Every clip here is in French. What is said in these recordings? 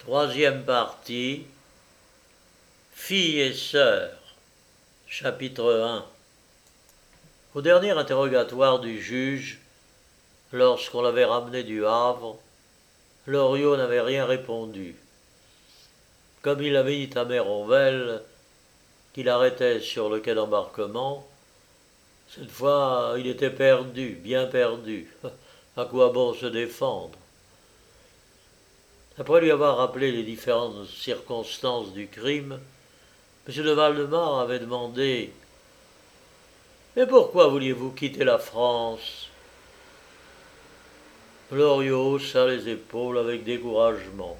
Troisième partie, Filles et sœurs, chapitre 1. Au dernier interrogatoire du juge, lorsqu'on l'avait ramené du Havre, Loriot n'avait rien répondu. Comme il avait dit à Méronvel qu'il arrêtait sur le quai d'embarquement, cette fois il était perdu, bien perdu. À quoi bon se défendre? Après lui avoir rappelé les différentes circonstances du crime, M. de Valdemar avait demandé « Mais pourquoi vouliez-vous quitter la France ?» Loriot haussa les épaules avec découragement.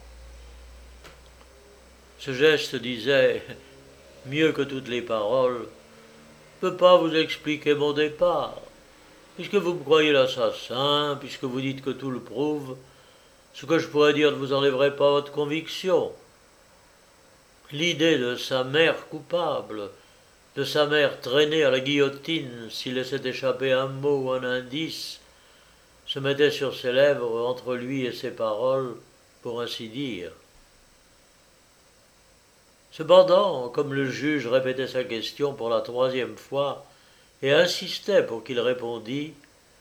Ce geste disait, mieux que toutes les paroles, « Je ne peux pas vous expliquer mon départ. Puisque vous me croyez l'assassin, puisque vous dites que tout le prouve, ce que je pourrais dire ne vous enlèverait pas votre conviction. L'idée de sa mère coupable, de sa mère traînée à la guillotine s'il laissait échapper un mot ou un indice, se mettait sur ses lèvres entre lui et ses paroles, pour ainsi dire. Cependant, comme le juge répétait sa question pour la troisième fois et insistait pour qu'il répondît,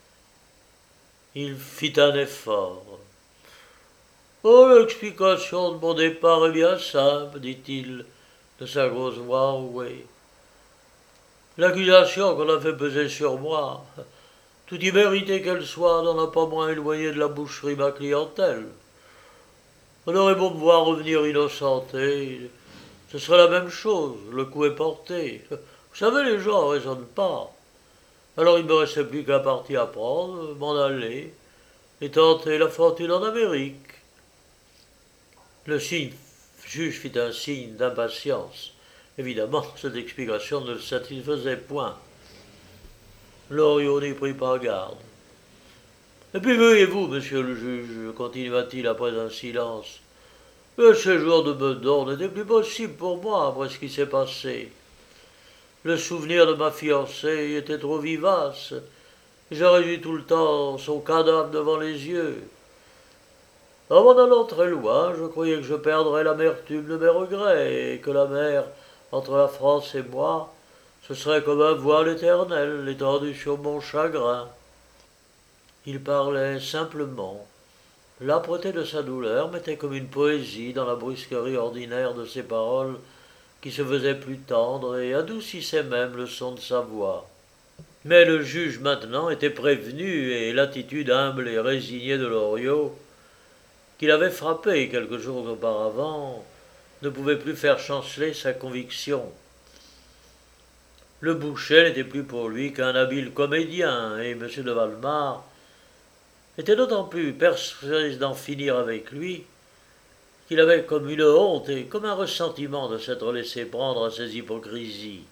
il fit un effort. « Oh, l'explication de mon départ est bien simple, dit-il, de sa grosse voix enrouée. L'accusation qu'on a fait peser sur moi, tout y mérité qu'elle soit, n'en a pas moins éloigné de la boucherie ma clientèle. On aurait beau me voir revenir innocenté, ce serait la même chose, le coup est porté. Vous savez, les gens ne raisonnent pas. Alors il ne me restait plus qu'un parti à prendre, m'en aller, et tenter la fortune en Amérique. » Le juge fit un signe d'impatience. Évidemment, cette explication ne le satisfaisait point. Loriot n'y prit pas garde. « Et puis voyez-vous, monsieur le juge, continua-t-il après un silence, le séjour de Meudon n'était plus possible pour moi après ce qui s'est passé. Le souvenir de ma fiancée était trop vivace, et j'aurais eu tout le temps son cadavre devant les yeux. En m'en allant très loin, je croyais que je perdrais l'amertume de mes regrets, et que la mer entre la France et moi, ce serait comme un voile éternel étendu sur mon chagrin. » Il parlait simplement. L'âpreté de sa douleur mettait comme une poésie dans la brusquerie ordinaire de ses paroles, qui se faisaient plus tendres et adoucissait même le son de sa voix. Mais le juge maintenant était prévenu, et l'attitude humble et résignée de Loriot, qu'il avait frappé quelques jours auparavant, ne pouvait plus faire chanceler sa conviction. Le boucher n'était plus pour lui qu'un habile comédien, et M. de Valdemar était d'autant plus persuadé d'en finir avec lui qu'il avait comme une honte et comme un ressentiment de s'être laissé prendre à ses hypocrisies.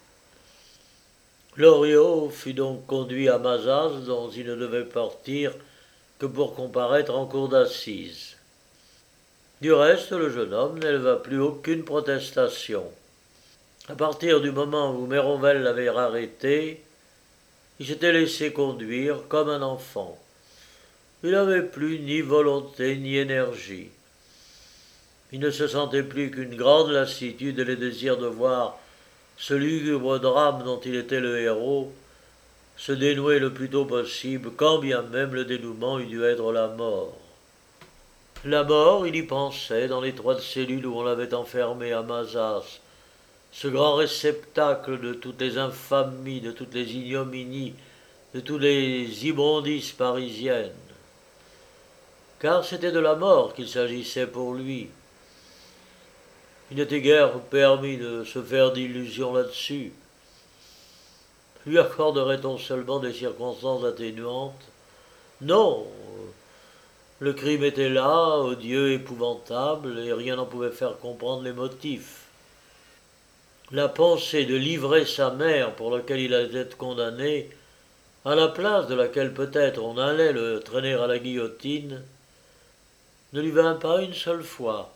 Loriot fut donc conduit à Mazas, dont il ne devait partir que pour comparaître en cour d'assises. Du reste, le jeune homme n'éleva plus aucune protestation. À partir du moment où Méronvel l'avait arrêté, il s'était laissé conduire comme un enfant. Il n'avait plus ni volonté ni énergie. Il ne se sentait plus qu'une grande lassitude et le désir de voir ce lugubre drame dont il était le héros se dénouer le plus tôt possible, quand bien même le dénouement eût dû être la mort. La mort, il y pensait dans l'étroite cellule où on l'avait enfermé à Mazas, ce grand réceptacle de toutes les infamies, de toutes les ignominies, de toutes les immondices parisiennes. Car c'était de la mort qu'il s'agissait pour lui. Il n'était guère permis de se faire d'illusions là-dessus. Lui accorderait-on seulement des circonstances atténuantes? Non. Le crime était là, odieux, épouvantable, et rien n'en pouvait faire comprendre les motifs. La pensée de livrer sa mère pour laquelle il allait être condamné, à la place de laquelle peut-être on allait le traîner à la guillotine, ne lui vint pas une seule fois.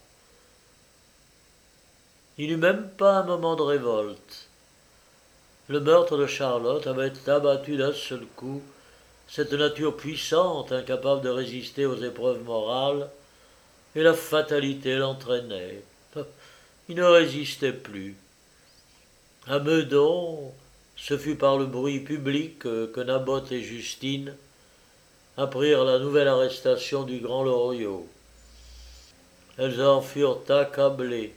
Il n'eut même pas un moment de révolte. Le meurtre de Charlotte avait abattu d'un seul coup cette nature puissante, incapable de résister aux épreuves morales, et la fatalité l'entraînait. Il ne résistait plus. À Meudon, ce fut par le bruit public que Naboth et Justine apprirent la nouvelle arrestation du grand Loriot. Elles en furent accablées.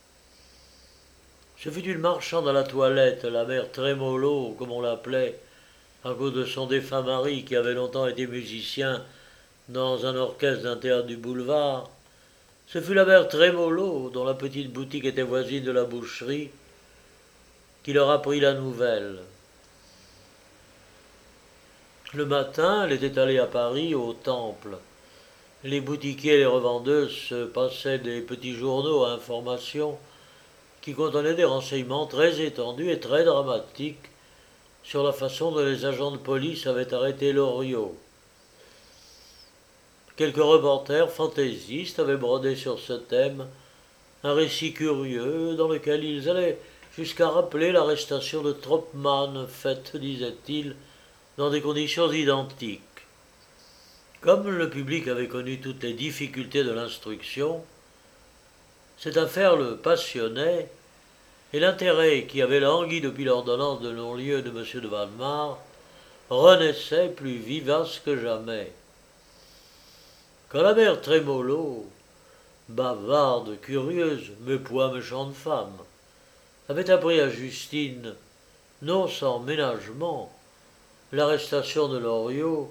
Ce fut une marchande à la toilette, la mère Trémolo, comme on l'appelait, à cause de son défunt mari qui avait longtemps été musicien dans un orchestre d'un théâtre du boulevard. Ce fut la mère Trémolo, dont la petite boutique était voisine de la boucherie, qui leur apprit la nouvelle. Le matin, elle était allée à Paris, au Temple. Les boutiquiers et les revendeuses se passaient des petits journaux à information qui contenaient des renseignements très étendus et très dramatiques sur la façon dont les agents de police avaient arrêté Loriot. Quelques reporters fantaisistes avaient brodé sur ce thème un récit curieux dans lequel ils allaient jusqu'à rappeler l'arrestation de Tropman faite, disait-il, dans des conditions identiques. Comme le public avait connu toutes les difficultés de l'instruction, cette affaire le passionnait, et l'intérêt qui avait langui depuis l'ordonnance de non-lieu de M. de Valmar renaissait plus vivace que jamais. Quand la mère Trémolo, bavarde, curieuse, mais point méchante femme, avait appris à Justine, non sans ménagement, l'arrestation de Loriot,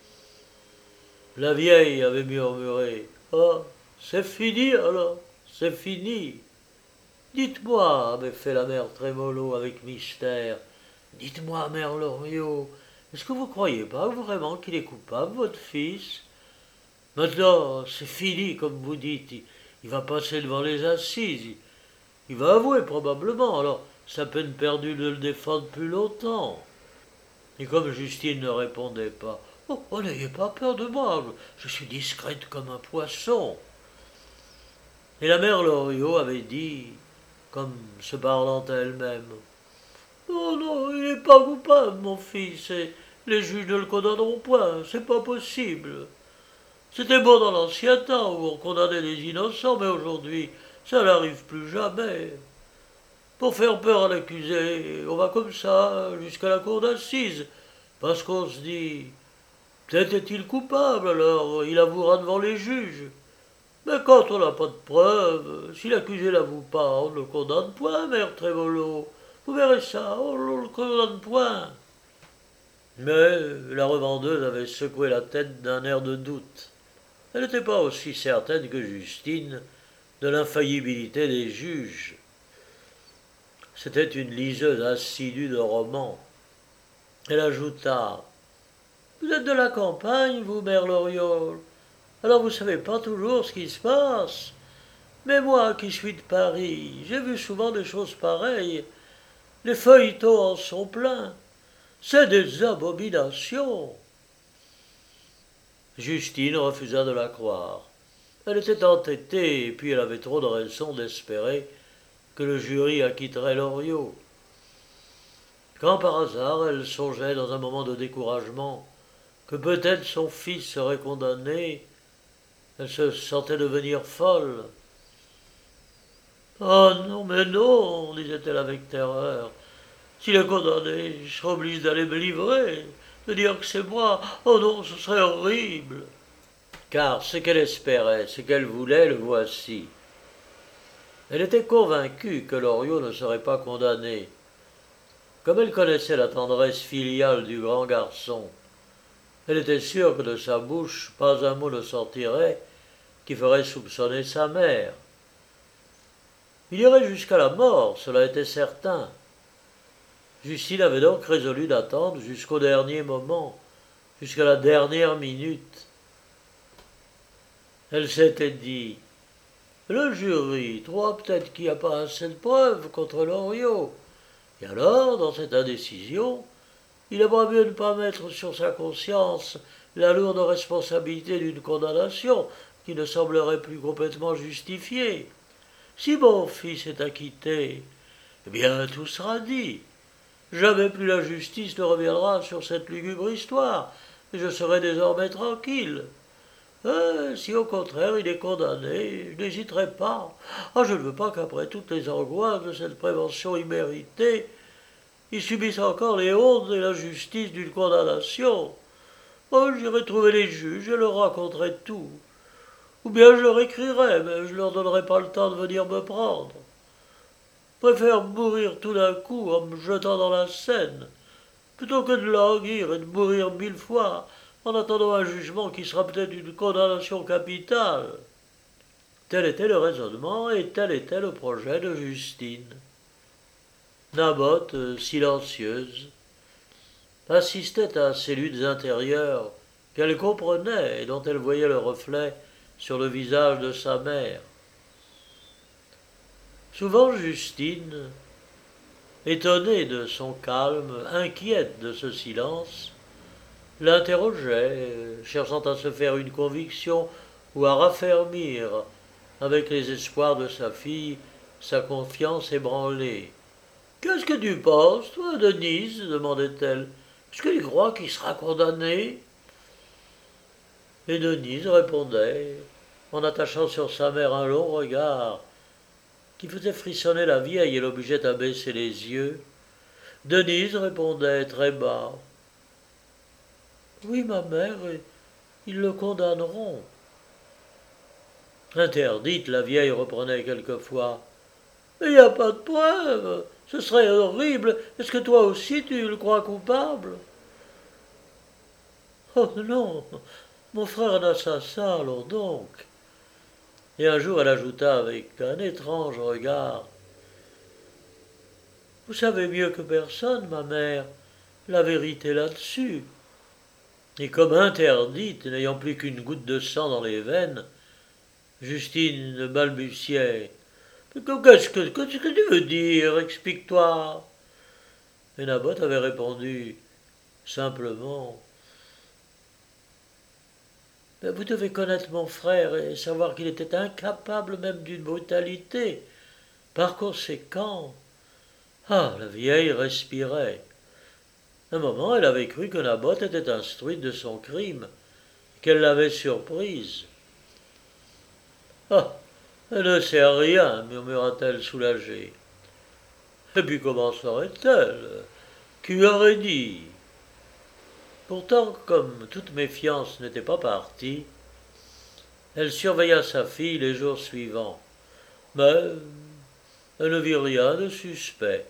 la vieille avait murmuré « Ah, c'est fini alors, c'est fini !» Dites-moi, avait fait la mère Trémolo avec mystère, dites-moi, mère Loriot, est-ce que vous croyez pas vraiment qu'il est coupable, votre fils? Maintenant, c'est fini, comme vous dites, il va passer devant les assises, il va avouer probablement, alors c'est à peine perdu de le défendre plus longtemps. Et comme Justine ne répondait pas, oh, n'ayez pas peur de moi, je suis discrète comme un poisson. Et la mère Loriot avait dit, comme se parlant à elle-même, oh non, il n'est pas coupable, mon fils, et les juges ne le condamneront point, c'est pas possible. C'était bon dans l'ancien temps où on condamnait les innocents, mais aujourd'hui, ça n'arrive plus jamais. Pour faire peur à l'accusé, on va comme ça jusqu'à la cour d'assises, parce qu'on se dit, peut-être est-il coupable, alors il avouera devant les juges. Mais quand on n'a pas de preuves, si l'accusé n'avoue pas, on ne le condamne point, mère Trémolo. Vous verrez ça, on ne le condamne point. Mais la revendeuse avait secoué la tête d'un air de doute. Elle n'était pas aussi certaine que Justine de l'infaillibilité des juges. C'était une liseuse assidue de romans. Elle ajouta « Vous êtes de la campagne, vous, mère Loriot, alors vous ne savez pas toujours ce qui se passe. Mais moi qui suis de Paris, j'ai vu souvent des choses pareilles. Les feuilletons en sont pleins. C'est des abominations. » Justine refusa de la croire. Elle était entêtée, et puis elle avait trop de raisons d'espérer que le jury acquitterait Loriot. Quand par hasard elle songeait dans un moment de découragement que peut-être son fils serait condamné, elle se sentait devenir folle. « Oh non, mais non, disait-elle avec terreur. S'il est condamné, je serai obligée d'aller me livrer, de dire que c'est moi. Oh non, ce serait horrible. » Car ce qu'elle espérait, ce qu'elle voulait, le voici. Elle était convaincue que Loriot ne serait pas condamné. Comme elle connaissait la tendresse filiale du grand garçon, elle était sûre que de sa bouche pas un mot ne sortirait qui ferait soupçonner sa mère. Il irait jusqu'à la mort, cela était certain. Justine avait donc résolu d'attendre jusqu'au dernier moment, jusqu'à la dernière minute. Elle s'était dit, le jury trouvera peut-être qu'il n'y a pas assez de preuves contre Loriot. Et alors, dans cette indécision, il aimerait mieux ne pas mettre sur sa conscience la lourde responsabilité d'une condamnation qui ne semblerait plus complètement justifiée. Si mon fils est acquitté, eh bien tout sera dit. Jamais plus la justice ne reviendra sur cette lugubre histoire, et je serai désormais tranquille. Si au contraire il est condamné, je n'hésiterai pas. Ah, je ne veux pas qu'après toutes les angoisses de cette prévention imméritée, il subisse encore les hontes et l'injustice d'une condamnation. Oh, j'irai trouver les juges, je leur raconterai tout. Ou bien je leur écrirai, mais je leur donnerai pas le temps de venir me prendre. Je préfère mourir tout d'un coup en me jetant dans la Seine, plutôt que de languir et de mourir 1000 fois en attendant un jugement qui sera peut-être une condamnation capitale. Tel était le raisonnement et tel était le projet de Justine. Naboth, silencieuse, assistait à ces luttes intérieures qu'elle comprenait et dont elle voyait le reflet sur le visage de sa mère. Souvent Justine, étonnée de son calme, inquiète de ce silence, l'interrogeait, cherchant à se faire une conviction ou à raffermir, avec les espoirs de sa fille, sa confiance ébranlée. Qu'est-ce que tu penses, toi, Denise demandait-elle. Est-ce que tu crois qu'il sera condamné? Et Denise répondait, en attachant sur sa mère un long regard qui faisait frissonner la vieille et l'obligeait à baisser les yeux. Denise répondait très bas. Oui, ma mère, ils le condamneront. Interdite, la vieille reprenait quelquefois. Mais il n'y a pas de preuve. Ce serait horrible. Est-ce que toi aussi tu le crois coupable? Oh non, mon frère est un assassin, alors donc. Et un jour elle ajouta avec un étrange regard. Vous savez mieux que personne, ma mère, la vérité là-dessus. Et comme interdite, n'ayant plus qu'une goutte de sang dans les veines, Justine balbutiait. Qu'est-ce que tu veux dire? Explique-toi. Et Naboth avait répondu simplement. Vous devez connaître mon frère et savoir qu'il était incapable même d'une brutalité. Par conséquent. Ah, la vieille respirait. Un moment, elle avait cru que Naboth était instruite de son crime, qu'elle l'avait surprise. Ah, elle ne sait rien, murmura-t-elle soulagée. Et puis comment saurait-elle? Qui aurait dit? Pourtant, comme toute méfiance n'était pas partie, elle surveilla sa fille les jours suivants. Mais elle ne vit rien de suspect.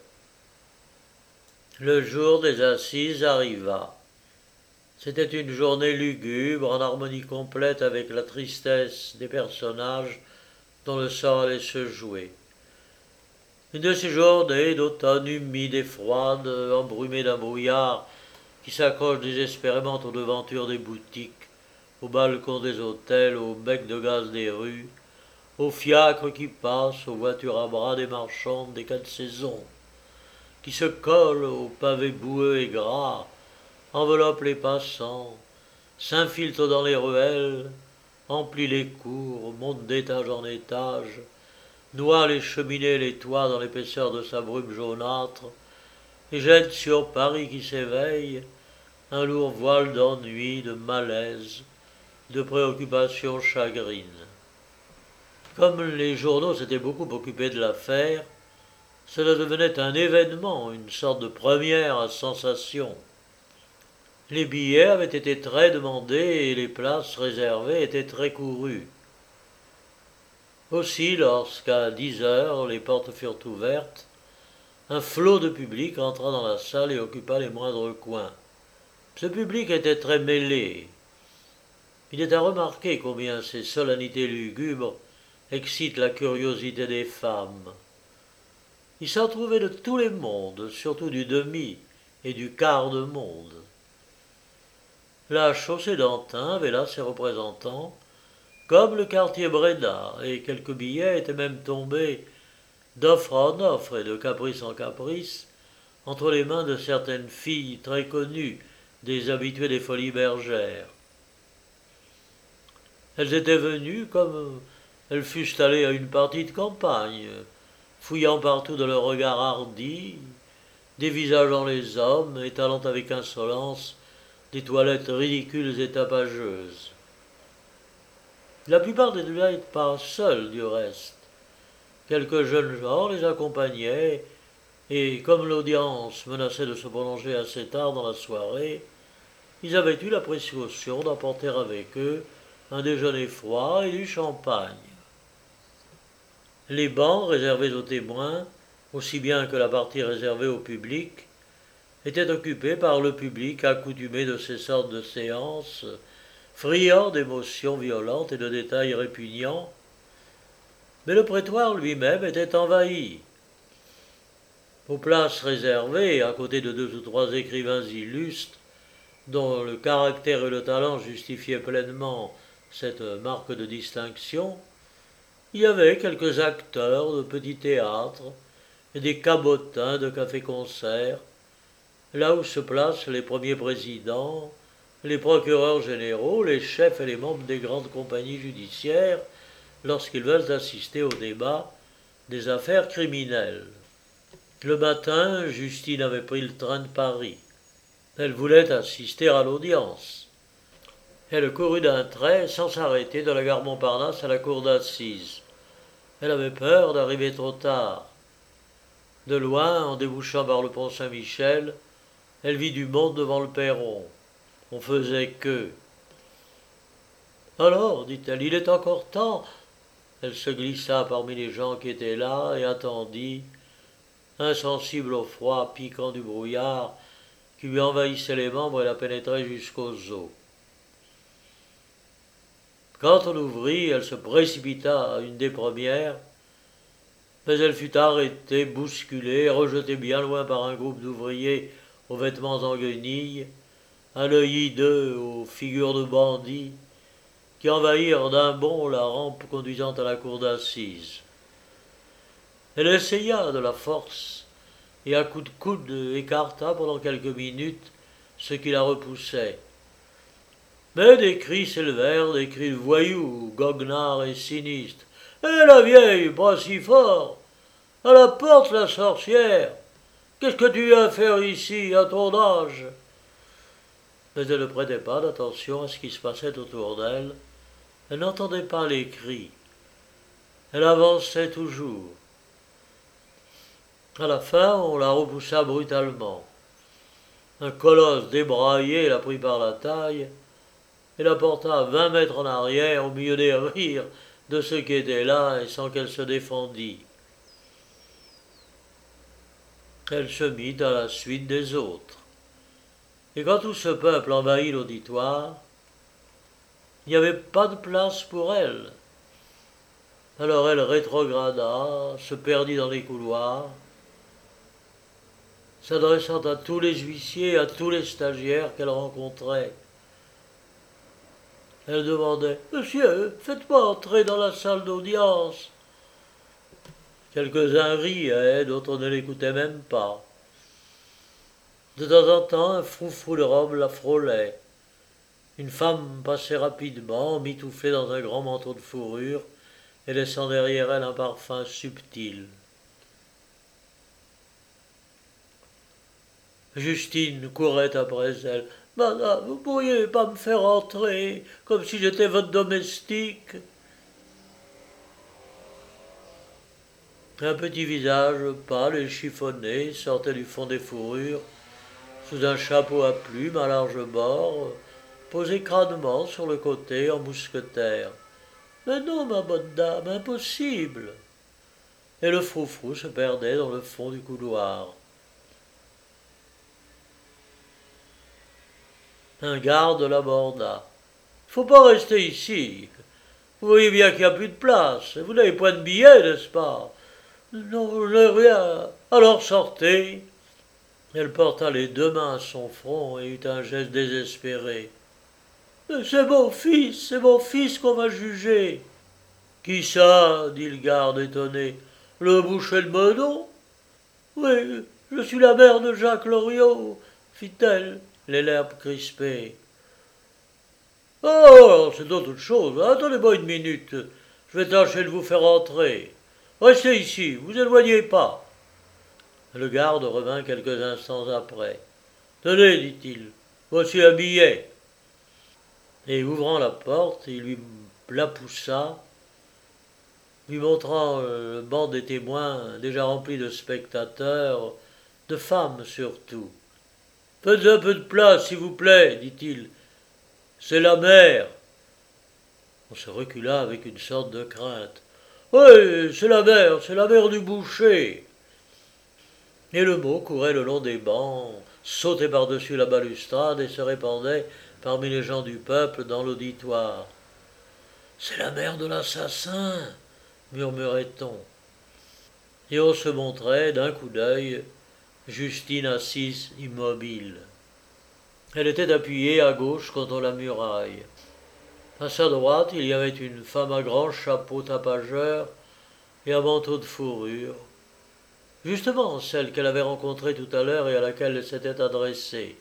Le jour des assises arriva. C'était une journée lugubre, en harmonie complète avec la tristesse des personnages dont le sort allait se jouer. Une de ces journées d'automne humide et froide, embrumée d'un brouillard qui s'accroche désespérément aux devantures des boutiques, aux balcons des hôtels, aux becs de gaz des rues, aux fiacres qui passent, aux voitures à bras des marchandes des quatre saisons, qui se collent aux pavés boueux et gras, enveloppent les passants, s'infiltrent dans les ruelles, emplissent les cours, montent d'étage en étage, noient les cheminées et les toits dans l'épaisseur de sa brume jaunâtre, et jettent sur Paris qui s'éveille un lourd voile d'ennui, de malaise, de préoccupations chagrines. Comme les journaux s'étaient beaucoup occupés de l'affaire, cela devenait un événement, une sorte de première à sensation. Les billets avaient été très demandés et les places réservées étaient très courues. Aussi, lorsqu'à 10 heures les portes furent ouvertes, un flot de public entra dans la salle et occupa les moindres coins. Ce public était très mêlé. Il est à remarquer combien ces solennités lugubres excitent la curiosité des femmes. Il s'en trouvait de tous les mondes, surtout du demi et du quart de monde. La Chaussée-d'Antin avait là ses représentants, comme le quartier Bréda, et quelques billets étaient même tombés d'offre en offre et de caprice en caprice entre les mains de certaines filles très connues, des habitués des Folies Bergères. Elles étaient venues comme elles fussent allées à une partie de campagne, fouillant partout de leurs regards hardis, dévisageant les hommes, étalant avec insolence des toilettes ridicules et tapageuses. La plupart des deux n'étaient pas seuls, du reste. Quelques jeunes gens les accompagnaient, et comme l'audience menaçait de se prolonger assez tard dans la soirée, ils avaient eu la précaution d'emporter avec eux un déjeuner froid et du champagne. Les bancs réservés aux témoins, aussi bien que la partie réservée au public, étaient occupés par le public accoutumé de ces sortes de séances, friand d'émotions violentes et de détails répugnants, mais le prétoire lui-même était envahi. Aux places réservées, à côté de deux ou trois écrivains illustres, dont le caractère et le talent justifiaient pleinement cette marque de distinction, il y avait quelques acteurs de petits théâtres et des cabotins de café-concert, là où se placent les premiers présidents, les procureurs généraux, les chefs et les membres des grandes compagnies judiciaires, lorsqu'ils veulent assister au débat des affaires criminelles. Le matin, Justine avait pris le train de Paris. Elle voulait assister à l'audience. Elle courut d'un trait, sans s'arrêter, de la gare Montparnasse à la cour d'assises. Elle avait peur d'arriver trop tard. De loin, en débouchant par le pont Saint-Michel, elle vit du monde devant le perron. On faisait queue. Alors, dit-elle, il est encore temps. Elle se glissa parmi les gens qui étaient là et attendit, insensible au froid piquant du brouillard qui lui envahissait les membres et la pénétrait jusqu'aux os. Quand on ouvrit, elle se précipita à une des premières, mais elle fut arrêtée, bousculée, rejetée bien loin par un groupe d'ouvriers aux vêtements en guenilles, à l'œil hideux, aux figures de bandits, qui envahirent d'un bond la rampe conduisant à la cour d'assises. Elle essaya de la force, et à coups de coude écarta pendant quelques minutes ce qui la repoussait. Mais des cris s'élevèrent, des cris de voyous, goguenards et sinistres. « Eh la vieille, pas si fort! À la porte, la sorcière! Qu'est-ce que tu viens faire ici, à ton âge ?» Mais elle ne prêtait pas d'attention à ce qui se passait autour d'elle. Elle n'entendait pas les cris. Elle avançait toujours. À la fin, on la repoussa brutalement. Un colosse débraillé la prit par la taille et la porta 20 mètres en arrière au milieu des rires de ceux qui étaient là et sans qu'elle se défendît. Elle se mit à la suite des autres. Et quand tout ce peuple envahit l'auditoire, il n'y avait pas de place pour elle. Alors elle rétrograda, se perdit dans les couloirs, s'adressant à tous les huissiers, à tous les stagiaires qu'elle rencontrait. Elle demandait « Monsieur, faites-moi entrer dans la salle d'audience ». Quelques-uns riaient, d'autres ne l'écoutaient même pas. De temps en temps, un froufrou de robe la frôlait. Une femme passait rapidement, mitouflée dans un grand manteau de fourrure, et laissant derrière elle un parfum subtil. Justine courait après elle. « Madame, vous pourriez pas me faire entrer, comme si j'étais votre domestique ?» Un petit visage pâle et chiffonné sortait du fond des fourrures, sous un chapeau à plumes à large bord, posé crânement sur le côté en mousquetaire. « Mais non, ma bonne dame, impossible !» Et le froufrou se perdait dans le fond du couloir. Un garde l'aborda. « Faut pas rester ici. Vous voyez bien qu'il n'y a plus de place. Vous n'avez point de billet, n'est-ce pas ?»« Non, je n'ai rien. Alors sortez. » Elle porta les deux mains à son front et eut un geste désespéré. « C'est mon fils qu'on va juger. »« Qui ça ?» dit le garde étonné. « Le boucher de Meudon ?»« Oui, je suis la mère de Jacques Loriot, fit-elle, les lèvres crispées. « Oh, c'est autre chose. Attendez-moi une minute. Je vais tâcher de vous faire entrer. Restez ici, vous éloignez pas. » Le garde revint quelques instants après. « Tenez, dit-il, voici un billet. » Et ouvrant la porte, il lui la poussa, lui montrant le banc des témoins déjà rempli de spectateurs, de femmes surtout. Faites un peu de place, s'il vous plaît, dit-il. C'est la mer. On se recula avec une sorte de crainte. Oui, c'est la mer du boucher. Et le mot courait le long des bancs, sautait par-dessus la balustrade et se répandait parmi les gens du peuple dans l'auditoire. C'est la mère de l'assassin, murmurait-on. Et on se montrait, d'un coup d'œil, Justine assise immobile. Elle était appuyée à gauche contre la muraille. À sa droite, il y avait une femme à grand chapeau tapageur et un manteau de fourrure. Justement celle qu'elle avait rencontrée tout à l'heure et à laquelle elle s'était adressée.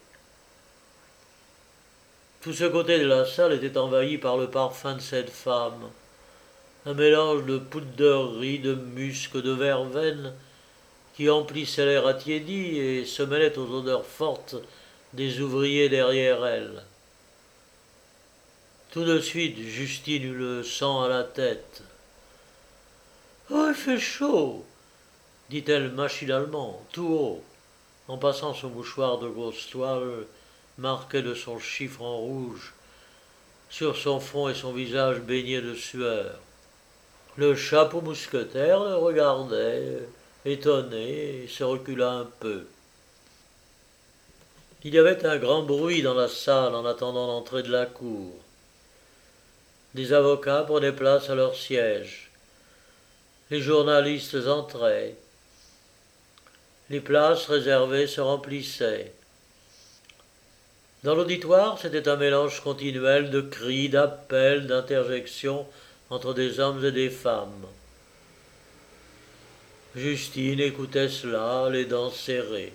Tout ce côté de la salle était envahi par le parfum de cette femme. Un mélange de poudrerie, de musc, de verveine qui emplissait l'air attiédi et se mêlait aux odeurs fortes des ouvriers derrière elle. Tout de suite, Justine eut le sang à la tête. Oh, il fait chaud, dit-elle machinalement, tout haut, en passant son mouchoir de grosse toile marqué de son chiffre en rouge sur son front et son visage baigné de sueur. Le chapeau mousquetaire le regardait, étonné, et se recula un peu. Il y avait un grand bruit dans la salle en attendant l'entrée de la cour. Des avocats prenaient place à leur siège. Les journalistes entraient. Les places réservées se remplissaient. Dans l'auditoire, c'était un mélange continuel de cris, d'appels, d'interjections entre des hommes et des femmes. Justine écoutait cela, les dents serrées.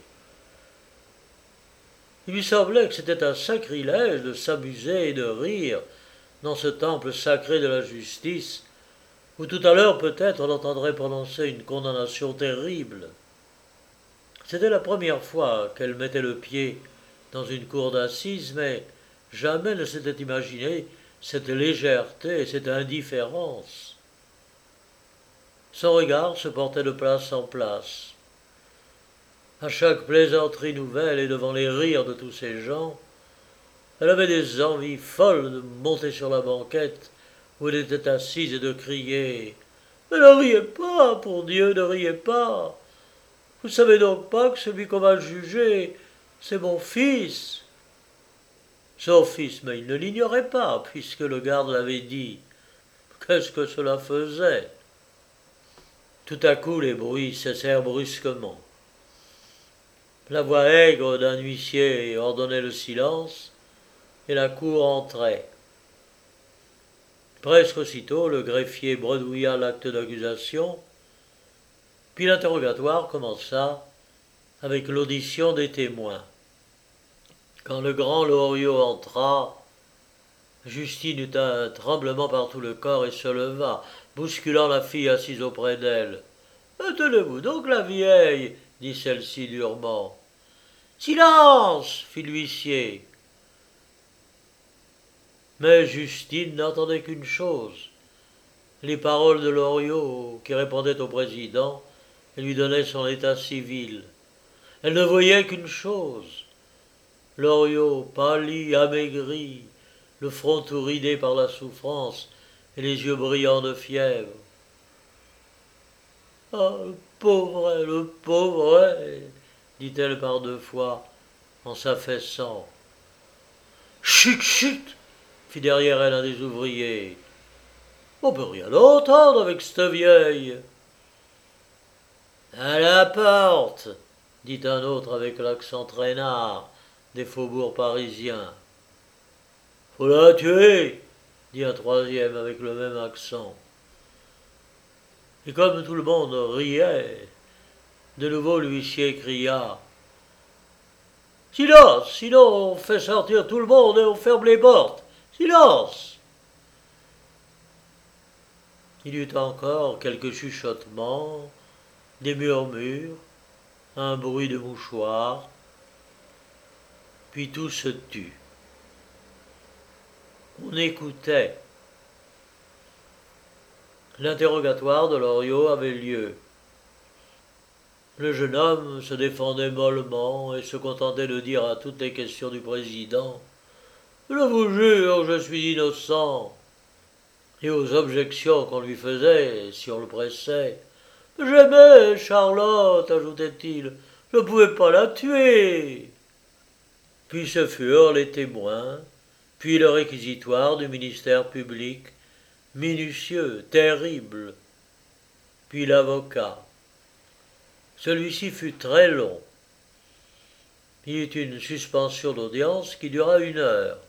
Il lui semblait que c'était un sacrilège de s'amuser et de rire dans ce temple sacré de la justice, où tout à l'heure peut-être on entendrait prononcer une condamnation terrible. C'était la première fois qu'elle mettait le pied dans une cour d'assises, mais jamais ne s'était imaginé cette légèreté et cette indifférence. Son regard se portait de place en place. À chaque plaisanterie nouvelle et devant les rires de tous ces gens, elle avait des envies folles de monter sur la banquette où elle était assise et de crier « Mais ne riez pas, pour Dieu, ne riez pas! Vous savez donc pas que celui qu'on va juger, c'est mon fils !» Son fils, mais il ne l'ignorait pas, puisque le garde l'avait dit. Qu'est-ce que cela faisait? Tout à coup, les bruits cessèrent brusquement. La voix aigre d'un huissier ordonnait le silence, et la cour entrait. Presque aussitôt, le greffier bredouilla l'acte d'accusation, puis l'interrogatoire commença avec l'audition des témoins. Quand le grand Loriot entra, Justine eut un tremblement par tout le corps et se leva, bousculant la fille assise auprès d'elle. « Tenez-vous donc, la vieille !» dit celle-ci durement. « Silence !» fit l'huissier. Mais Justine n'entendait qu'une chose, les paroles de Loriot qui répondait au président et lui donnait son état civil. Elle ne voyait qu'une chose, Loriot, pâli, amaigri, le front tout ridé par la souffrance et les yeux brillants de fièvre. « Ah, le pauvre, dit-elle par deux fois, en s'affaissant. « Chut, chut !» fit derrière elle un des ouvriers. « On peut rien entendre avec cette vieille. »« À la porte !» dit un autre avec l'accent traînard des faubourgs parisiens. « Faut la tuer !» dit un troisième avec le même accent. Et comme tout le monde riait, de nouveau l'huissier cria « Silence, sinon on fait sortir tout le monde et on ferme les portes. Silence !» Il y eut encore quelques chuchotements, des murmures, un bruit de mouchoir, puis tout se tut. On écoutait. L'interrogatoire de Loriot avait lieu. Le jeune homme se défendait mollement et se contentait de dire à toutes les questions du président « Je vous jure, je suis innocent !» Et aux objections qu'on lui faisait, si on le pressait « J'aimais Charlotte, ajoutait-il, je ne pouvais pas la tuer !» Puis ce furent les témoins, puis le réquisitoire du ministère public, minutieux, terrible, puis l'avocat. Celui-ci fut très long. Il y eut une suspension d'audience qui dura 1 heure.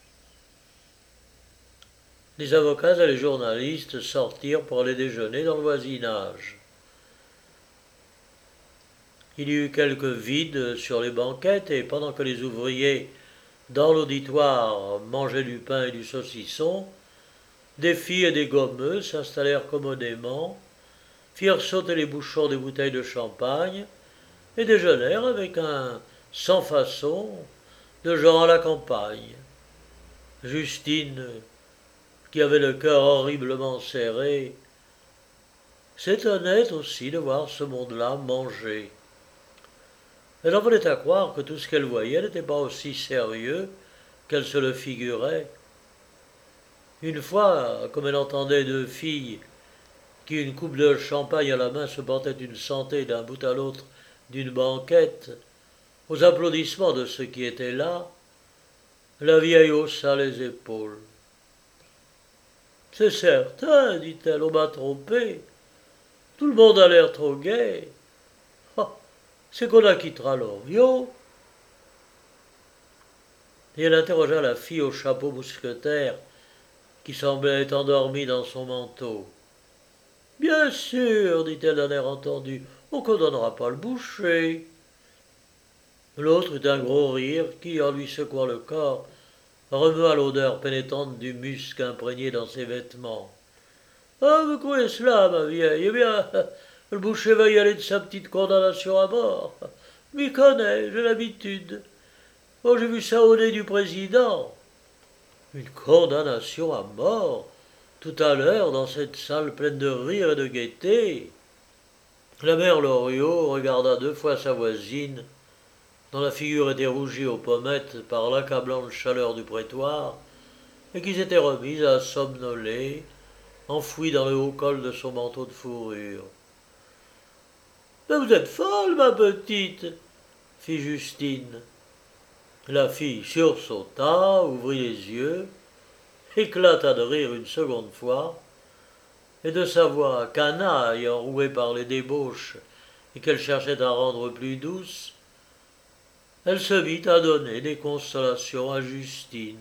Les avocats et les journalistes sortirent pour aller déjeuner dans le voisinage. Il y eut quelques vides sur les banquettes et pendant que les ouvriers, dans l'auditoire, mangeaient du pain et du saucisson, des filles et des gommeux s'installèrent commodément, firent sauter les bouchons des bouteilles de champagne et déjeunèrent avec un sans-façon de gens à la campagne. Justine, qui avait le cœur horriblement serré, s'étonnait aussi de voir ce monde-là manger. Elle en venait à croire que tout ce qu'elle voyait n'était pas aussi sérieux qu'elle se le figurait. Une fois, comme elle entendait 2 filles qui, une coupe de champagne à la main, se portaient une santé d'un bout à l'autre d'une banquette, aux applaudissements de ceux qui étaient là, la vieille haussa les épaules. « C'est certain, dit-elle, on m'a trompé. Tout le monde a l'air trop gai. Oh, c'est qu'on acquittera Loriot. » Et elle interrogea la fille au chapeau mousquetaire, qui semblait être endormie dans son manteau. « Bien sûr, dit-elle d'un air entendu, on condamnera pas le boucher. » L'autre eut un gros rire qui, en lui secouant le corps, remua l'odeur pénétrante du musc imprégné dans ses vêtements. « Ah, vous croyez cela, ma vieille? Eh bien, le boucher va y aller de sa petite condamnation à mort. M'y connais, j'ai l'habitude. Oh, j'ai vu ça au nez du président. Une condamnation à mort, tout à l'heure, dans cette salle pleine de rire et de gaieté. » La mère Loriot regarda 2 fois sa voisine, dont la figure était rougie aux pommettes par l'accablante chaleur du prétoire, et qui s'était remise à somnoler, enfouie dans le haut col de son manteau de fourrure. « Mais vous êtes folle, ma petite !» fit Justine. La fille sursauta, ouvrit les yeux, éclata de rire une seconde fois, et de sa voix canaille, enrouée par les débauches et qu'elle cherchait à rendre plus douce, elle se mit à donner des consolations à Justine.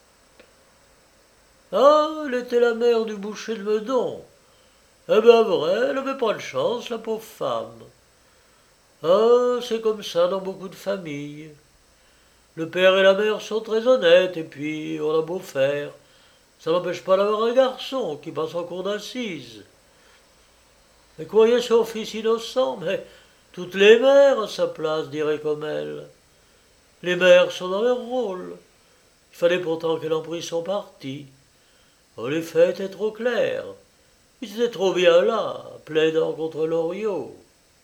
Ah, elle était la mère du boucher de Meudon. Eh bien vrai, elle n'avait pas de chance, la pauvre femme. Ah, c'est comme ça dans beaucoup de familles. Le père et la mère sont très honnêtes, et puis on a beau faire, ça n'empêche pas d'avoir un garçon qui passe en cour d'assises. Elle croyait son fils innocent, mais toutes les mères à sa place diraient comme elle. Les mères sont dans leur rôle. Il fallait pourtant qu'elle en prît son parti. Oh, les faits étaient trop clairs. Ils étaient trop bien là, plaidant contre Loriot.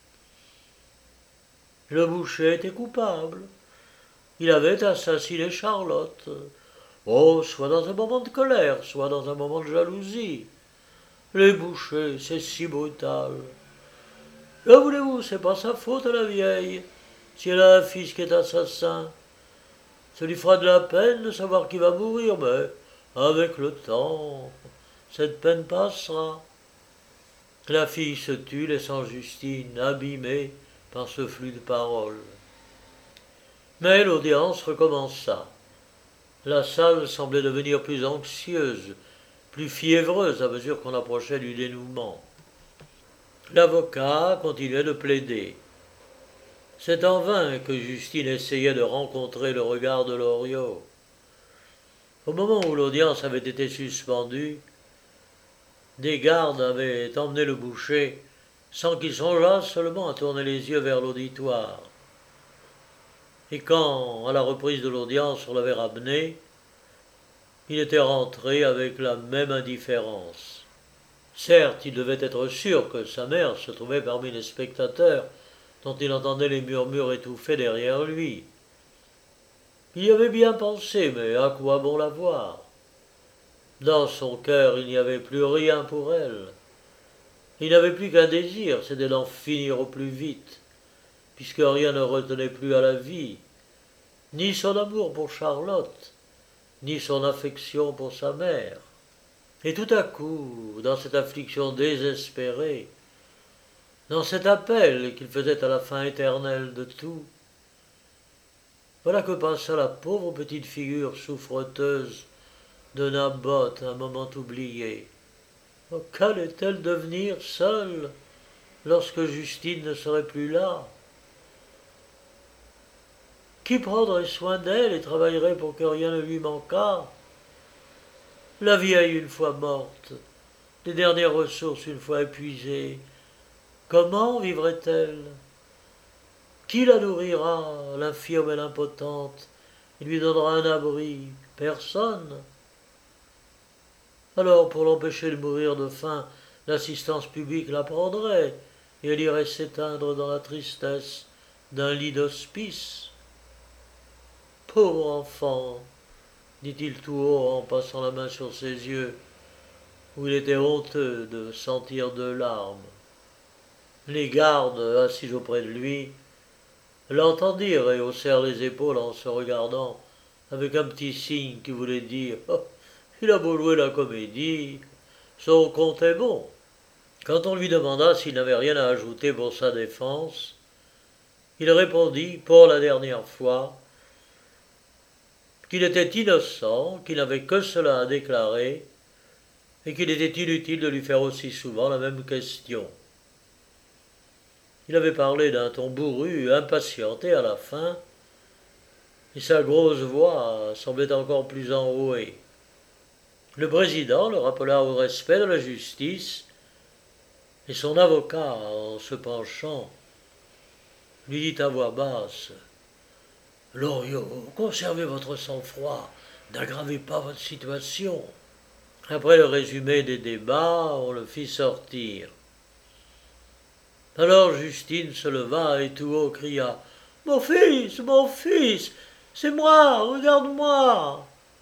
Le boucher était coupable. Il avait assassiné Charlotte. Oh, soit dans un moment de colère, soit dans un moment de jalousie. Les bouchers, c'est si brutal. Que voulez-vous, c'est pas sa faute à la vieille, si elle a un fils qui est assassin. Ça lui fera de la peine de savoir qu'il va mourir, mais avec le temps, cette peine passera. La fille se tut, laissant Justine abîmée par ce flux de paroles. Mais l'audience recommença. La salle semblait devenir plus anxieuse, plus fiévreuse à mesure qu'on approchait du dénouement. L'avocat continuait de plaider. C'est en vain que Justine essayait de rencontrer le regard de Loriot. Au moment où l'audience avait été suspendue, des gardes avaient emmené le boucher sans qu'il songeât seulement à tourner les yeux vers l'auditoire. Et quand, à la reprise de l'audience, on l'avait ramené, il était rentré avec la même indifférence. Certes, il devait être sûr que sa mère se trouvait parmi les spectateurs, dont il entendait les murmures étouffés derrière lui. Il y avait bien pensé, mais à quoi bon la voir? Dans son cœur, il n'y avait plus rien pour elle. Il n'avait plus qu'un désir, c'était d'en finir au plus vite, puisque rien ne retenait plus à la vie, ni son amour pour Charlotte, ni son affection pour sa mère. Et tout à coup, dans cette affliction désespérée, dans cet appel qu'il faisait à la fin éternelle de tout, voilà que passa la pauvre petite figure souffreteuse de Naboth, un moment oublié. Oh, qu'allait-elle devenir seule lorsque Justine ne serait plus là? Qui prendrait soin d'elle et travaillerait pour que rien ne lui manquât? La vieille une fois morte, les dernières ressources une fois épuisées, comment vivrait-elle? Qui la nourrira, l'infirme et l'impotente, et lui donnera un abri? Personne. Alors, pour l'empêcher de mourir de faim, l'assistance publique la prendrait, et elle irait s'éteindre dans la tristesse d'un lit d'hospice. Pauvre enfant, dit-il tout haut en passant la main sur ses yeux, où il était honteux de sentir deux larmes. Les gardes, assis auprès de lui, l'entendirent et haussèrent les épaules en se regardant avec un petit signe qui voulait dire oh, il a beau jouer la comédie, son compte est bon. Quand on lui demanda s'il n'avait rien à ajouter pour sa défense, il répondit, pour la dernière fois, qu'il était innocent, qu'il n'avait que cela à déclarer, et qu'il était inutile de lui faire aussi souvent la même question. Il avait parlé d'un ton bourru, impatienté à la fin, et sa grosse voix semblait encore plus enrouée. Le président le rappela au respect de la justice, et son avocat, en se penchant, lui dit à voix basse « Loriot, conservez votre sang-froid, n'aggravez pas votre situation. » Après le résumé des débats, on le fit sortir. Alors Justine se leva et tout haut cria « Mon fils, c'est moi, regarde-moi !»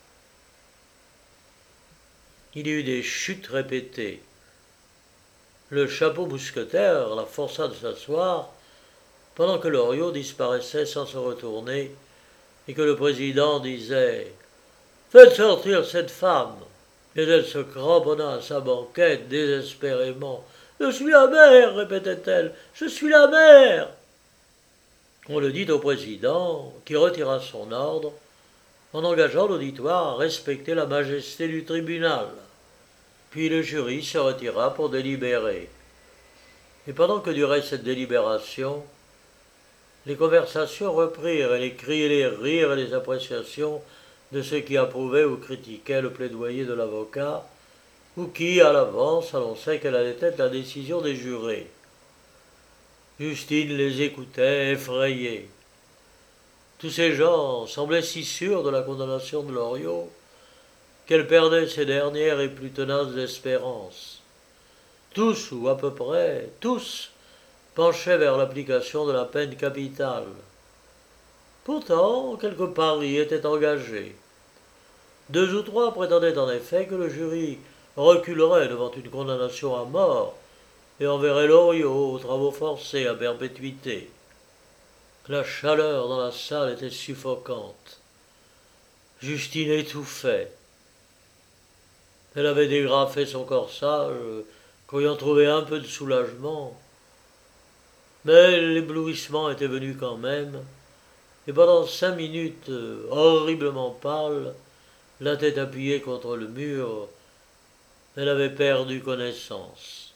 Il y eut des chutes répétées. Le chapeau mousquetaire la força de s'asseoir pendant que Loriot disparaissait sans se retourner et que le président disait « Faites sortir cette femme !» Et elle se cramponna à sa banquette désespérément. « Je suis la mère, répétait-elle, je suis la mère !» On le dit au président, qui retira son ordre en engageant l'auditoire à respecter la majesté du tribunal. Puis le jury se retira pour délibérer. Et pendant que durait cette délibération, les conversations reprirent et les cris et les rires et les appréciations de ceux qui approuvaient ou critiquaient le plaidoyer de l'avocat, ou qui, à l'avance, annonçaient quelle allait être la décision des jurés. Justine les écoutait, effrayée. Tous ces gens semblaient si sûrs de la condamnation de Loriot qu'elle perdait ses dernières et plus tenaces espérances. Tous, ou à peu près, tous, penchaient vers l'application de la peine capitale. Pourtant, quelques paris étaient engagés. 2 ou 3 prétendaient en effet que le jury reculerait devant une condamnation à mort et enverrait Loriot aux travaux forcés à perpétuité. La chaleur dans la salle était suffocante. Justine étouffait. Elle avait dégrafé son corsage, croyant trouver un peu de soulagement. Mais l'éblouissement était venu quand même, et pendant 5 minutes, horriblement pâle, la tête appuyée contre le mur, elle avait perdu connaissance.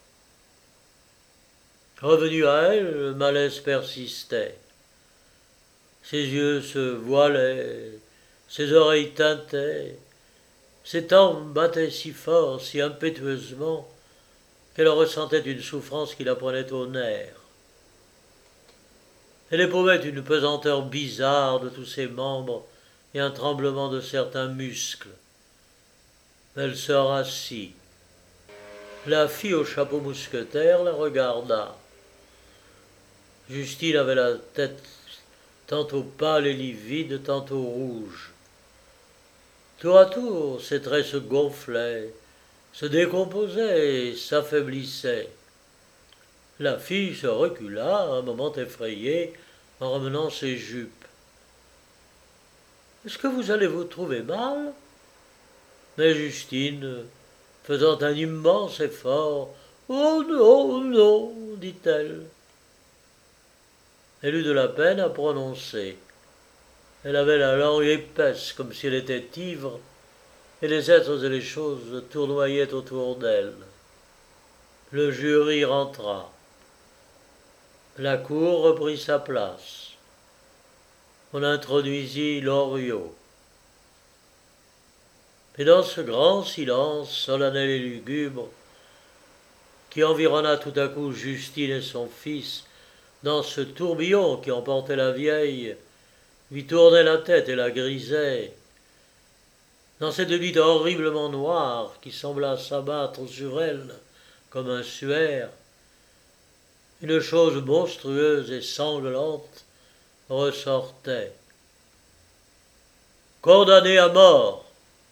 Revenu à elle, le malaise persistait. Ses yeux se voilaient, ses oreilles tintaient, ses tempes battaient si fort, si impétueusement, qu'elle ressentait une souffrance qui la prenait aux nerfs. Elle éprouvait une pesanteur bizarre de tous ses membres et un tremblement de certains muscles. Elle se rassit. La fille au chapeau mousquetaire la regarda. Justine avait la tête tantôt pâle et livide, tantôt rouge. Tour à tour, ses traits se gonflaient, se décomposaient et s'affaiblissaient. La fille se recula, un moment effrayée, en ramenant ses jupes. « Est-ce que vous allez vous trouver mal ?» Mais Justine, faisant un immense effort, « Oh non, non, dit-elle. » Elle eut de la peine à prononcer. Elle avait la langue épaisse comme si elle était ivre, et les êtres et les choses tournoyaient autour d'elle. Le jury rentra. La cour reprit sa place. On introduisit Loriot. Et dans ce grand silence solennel et lugubre, qui environna tout à coup Justine et son fils, dans ce tourbillon qui emportait la vieille, lui tournait la tête et la grisait, dans cette nuit horriblement noire qui sembla s'abattre sur elle comme un suaire, une chose monstrueuse et sanglante ressortait. Condamné à mort.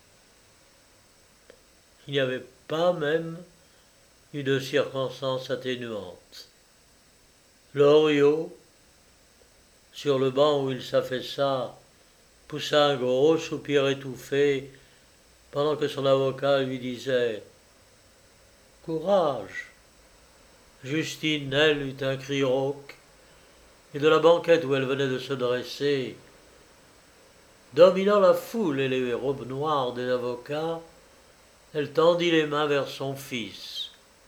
Il n'y avait pas même eu de circonstance atténuante. Loriot, sur le banc où il s'affaissa, poussa un gros soupir étouffé pendant que son avocat lui disait « Courage !» Justine, elle, eut un cri rauque, et de la banquette où elle venait de se dresser, dominant la foule et les robes noires des avocats, elle tendit les mains vers son fils.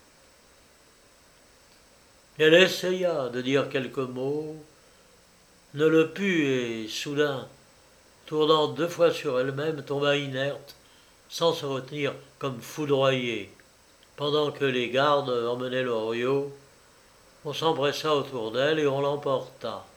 Elle essaya de dire quelques mots, ne le put et, soudain, tournant 2 fois sur elle-même, tomba inerte, sans se retenir, comme foudroyée. Pendant que les gardes emmenaient Loriot, on s'empressa autour d'elle et on l'emporta.